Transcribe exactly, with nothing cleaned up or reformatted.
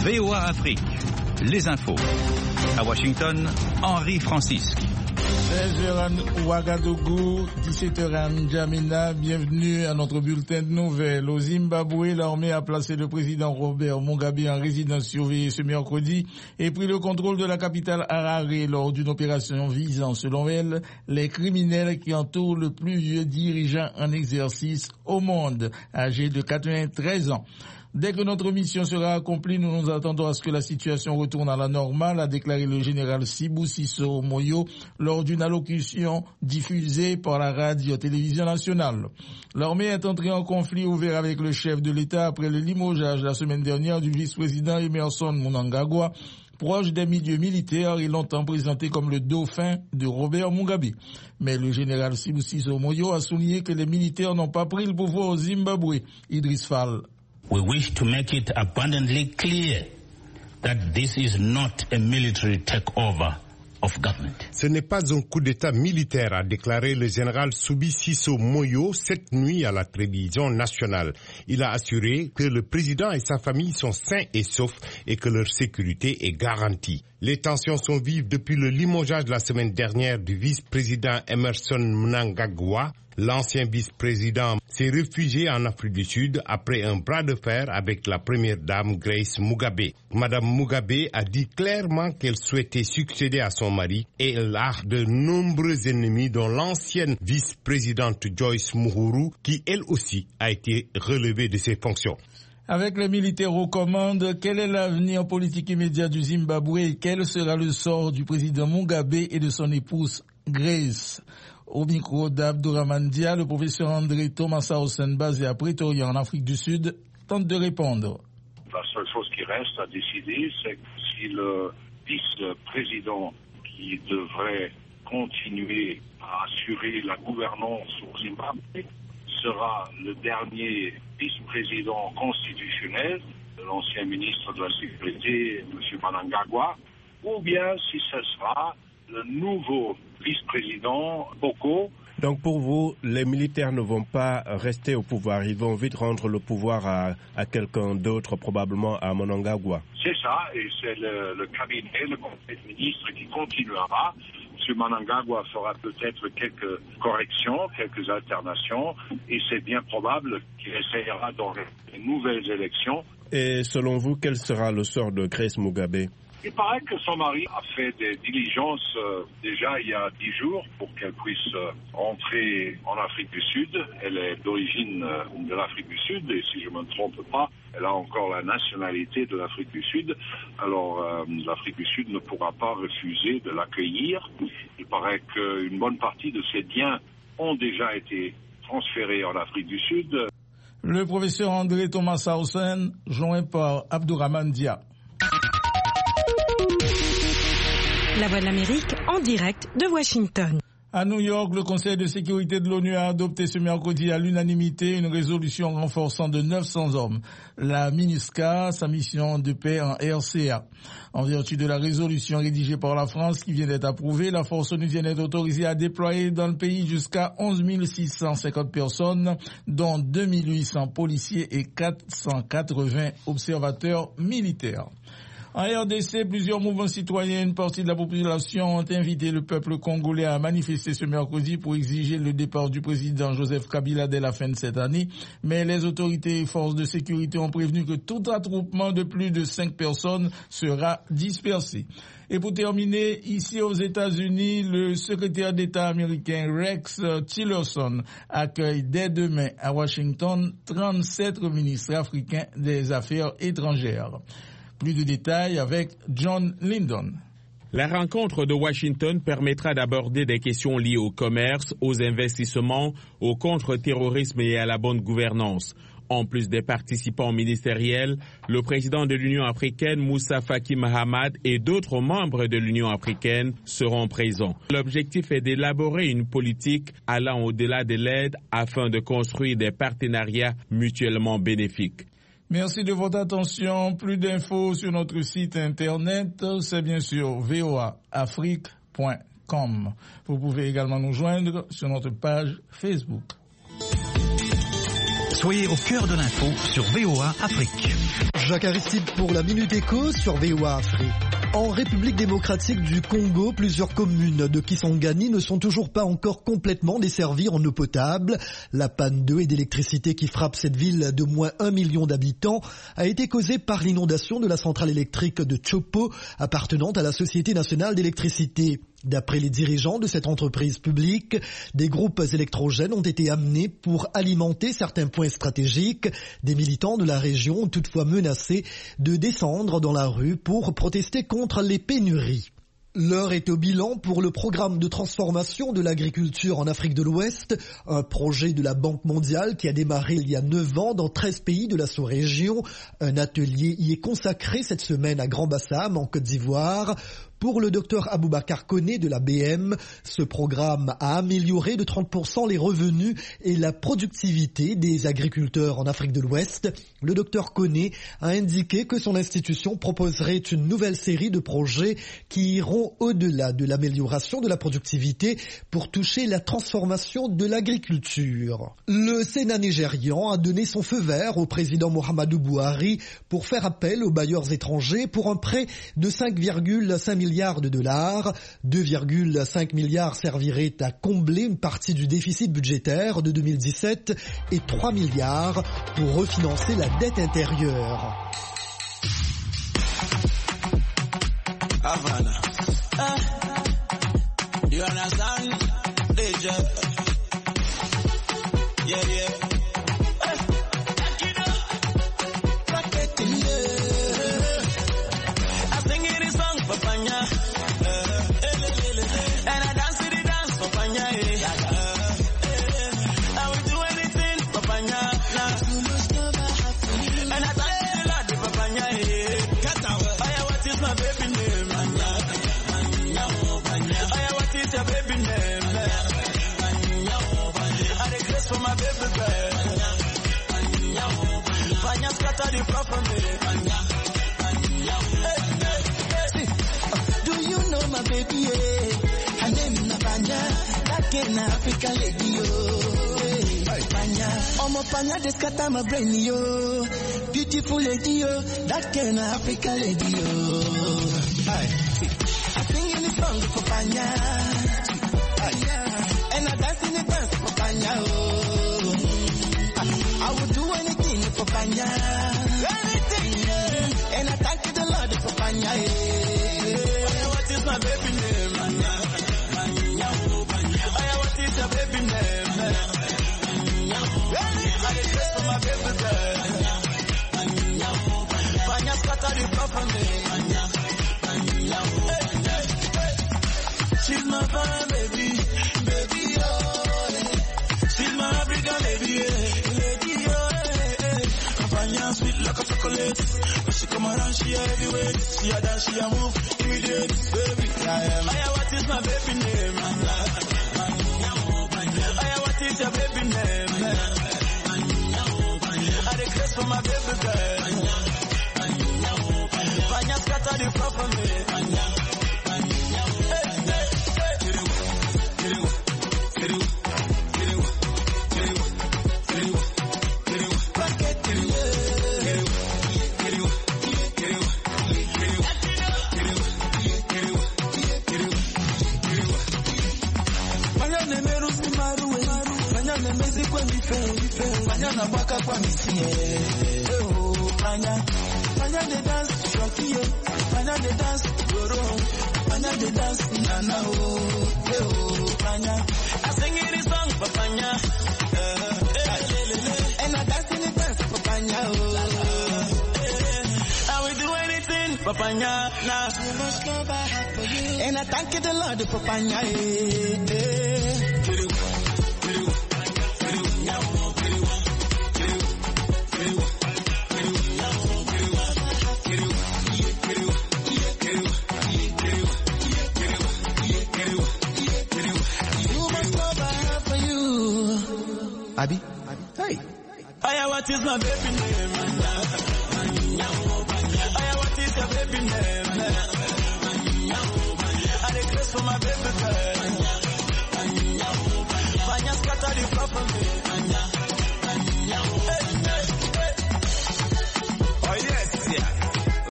V O A Afrique, les infos. À Washington, Henri Francisque. seize heures à Ouagadougou, dix-sept heures à N'Djamena. Bienvenue à notre bulletin de nouvelles. Au Zimbabwe, l'armée a placé le président Robert Mugabe en résidence surveillée ce mercredi et pris le contrôle de la capitale Harare lors d'une opération visant, selon elle, les criminels qui entourent le plus vieux dirigeant en exercice au monde, âgé de quatre-vingt-treize ans. Dès que notre mission sera accomplie, nous nous attendons à ce que la situation retourne à la normale, a déclaré le général Sibusiso Moyo lors d'une allocution diffusée par la radio-télévision nationale. L'armée est entrée en conflit ouvert avec le chef de l'État après le limogeage la semaine dernière du vice-président Emmerson Mnangagwa, proche des milieux militaires et longtemps présenté comme le dauphin de Robert Mugabe. Mais le général Sibusiso Moyo a souligné que les militaires n'ont pas pris le pouvoir au Zimbabwe. Idriss Fall. We wish to make it abundantly clear that this is not a military takeover of government. Ce n'est pas un coup d'État militaire, a déclaré le général Sibusiso Moyo cette nuit à la télévision nationale. Il a assuré que le président et sa famille sont sains et saufs et que leur sécurité est garantie. Les tensions sont vives depuis le limogeage la semaine dernière du vice-président Emmerson Mnangagwa. L'ancien vice-président s'est réfugié en Afrique du Sud après un bras de fer avec la première dame Grace Mugabe. Madame Mugabe a dit clairement qu'elle souhaitait succéder à son mari et elle a de nombreux ennemis dont l'ancienne vice-présidente Joyce Mouhourou qui elle aussi a été relevée de ses fonctions. Avec les militaires aux commandes, quel est l'avenir politique immédiat du Zimbabwe et quel sera le sort du président Mugabe et de son épouse Grace? Au micro d'Abdourahmane Dia, le professeur André Thomas Hausen, basé à Pretoria en Afrique du Sud, tente de répondre. La seule chose qui reste à décider, c'est que si le vice-président qui devrait continuer à assurer la gouvernance au Zimbabwe sera le dernier vice-président constitutionnel de l'ancien ministre de la Sécurité, M. Mnangagwa, ou bien si ce sera le nouveau vice-président Boko. Donc pour vous, les militaires ne vont pas rester au pouvoir, ils vont vite rendre le pouvoir à, à quelqu'un d'autre, probablement à Mnangagwa. C'est ça, et c'est le, le cabinet, le conseil de ministres qui continuera. M. Mnangagwa fera peut-être quelques corrections, quelques alternations, et c'est bien probable qu'il essayera dans les nouvelles élections. Et selon vous, quel sera le sort de Grace Mugabe ? Il paraît que son mari a fait des diligences euh, déjà il y a dix jours pour qu'elle puisse euh, rentrer en Afrique du Sud. Elle est d'origine euh, de l'Afrique du Sud et si je ne me trompe pas, elle a encore la nationalité de l'Afrique du Sud. Alors euh, l'Afrique du Sud ne pourra pas refuser de l'accueillir. Il paraît qu'une bonne partie de ses biens ont déjà été transférés en Afrique du Sud. Le professeur André Thomas Hausen, joint par Abdourahmane Dia. La Voix de l'Amérique en direct de Washington. À New York, le Conseil de sécurité de l'ONU a adopté ce mercredi à l'unanimité une résolution renforçant de neuf cents hommes la MINUSCA, sa mission de paix en R C A. En vertu de la résolution rédigée par la France qui vient d'être approuvée, la force onusienne est autorisée à déployer dans le pays jusqu'à onze mille six cent cinquante personnes, dont deux mille huit cents policiers et quatre cent quatre-vingts observateurs militaires. En R D C, plusieurs mouvements citoyens et une partie de la population ont invité le peuple congolais à manifester ce mercredi pour exiger le départ du président Joseph Kabila dès la fin de cette année. Mais les autorités et forces de sécurité ont prévenu que tout attroupement de plus de cinq personnes sera dispersé. Et pour terminer, ici aux États-Unis, le secrétaire d'État américain Rex Tillerson accueille dès demain à Washington trente-sept ministres africains des Affaires étrangères. Plus de détails avec John Lyndon. La rencontre de Washington permettra d'aborder des questions liées au commerce, aux investissements, au contre-terrorisme et à la bonne gouvernance. En plus des participants ministériels, le président de l'Union africaine, Moussa Faki Mahamat, et d'autres membres de l'Union africaine seront présents. L'objectif est d'élaborer une politique allant au-delà de l'aide afin de construire des partenariats mutuellement bénéfiques. Merci de votre attention. Plus d'infos sur notre site internet, c'est bien sûr v o a afrique point com. Vous pouvez également nous joindre sur notre page Facebook. Soyez au cœur de l'info sur V O A Afrique. Jacques Aristide pour la Minute Éco sur V O A Afrique. En République démocratique du Congo, plusieurs communes de Kisangani ne sont toujours pas encore complètement desservies en eau potable. La panne d'eau et d'électricité qui frappe cette ville de moins un million d'habitants a été causée par l'inondation de la centrale électrique de Chopo, appartenant à la Société nationale d'électricité. D'après les dirigeants de cette entreprise publique, des groupes électrogènes ont été amenés pour alimenter certains points stratégiques. Des militants de la région ont toutefois menacé de descendre dans la rue pour protester contre les pénuries. L'heure est au bilan pour le programme de transformation de l'agriculture en Afrique de l'Ouest, un projet de la Banque mondiale qui a démarré il y a neuf ans dans treize pays de la sous-région. Un atelier y est consacré cette semaine à Grand-Bassam en Côte d'Ivoire. Pour le docteur Aboubacar Koné de la B M, ce programme a amélioré de trente pour cent les revenus et la productivité des agriculteurs en Afrique de l'Ouest. Le docteur Koné a indiqué que son institution proposerait une nouvelle série de projets qui iront au-delà de l'amélioration de la productivité pour toucher la transformation de l'agriculture. Le Sénat nigérian a donné son feu vert au président Muhammadu Buhari pour faire appel aux bailleurs étrangers pour un prêt de cinq virgule cinq milliards de dollars. deux virgule cinq milliards serviraient à combler une partie du déficit budgétaire de deux mille dix-sept et trois milliards pour refinancer la dette intérieure. Havana. Uh, you understand? D J. Yeah, yeah. Do you know my baby? Yeah. Her name is Panya, that can African lady. Oh, Panya, I'm a Panya, this cat I'm a brain. Yo, beautiful lady. Yo, that can African lady. Oh, I sing in the song for Panya, and I dance in the dance for Panya. Oh, I would do anything for Panya. Anything, yeah. And I thank you the Lord for Panya. Yeah. What is my baby name? Panya. Panya. What is your baby name? I request for my baby girl. Panya scatter the cup for me. She's my fine baby, baby, oh. She's my African lady, lady, oh. Panya sweet like a chocolate. When she come around, she heavyweight. She a dance, she a move, immediate, baby. I am. Aya, what is my baby name? Aya, what is your baby name? I request for my baby girl. Panya scatter the cup for me. Panya baka kwa misie, oh Panya, Panya de dance shoki, Panya de dance goro, Panya de dance nana, oh Panya. I sing it song for Panya, and I dance in the dance for Panya, oh. I will do anything for Panya, now. So much love I have for you, and I thank you the Lord for Panya. Eh, eh. Abi? Hey. Aya, what is my baby name? Aya, what is your baby name? I request for my baby girl. Panya scatter the cup for me.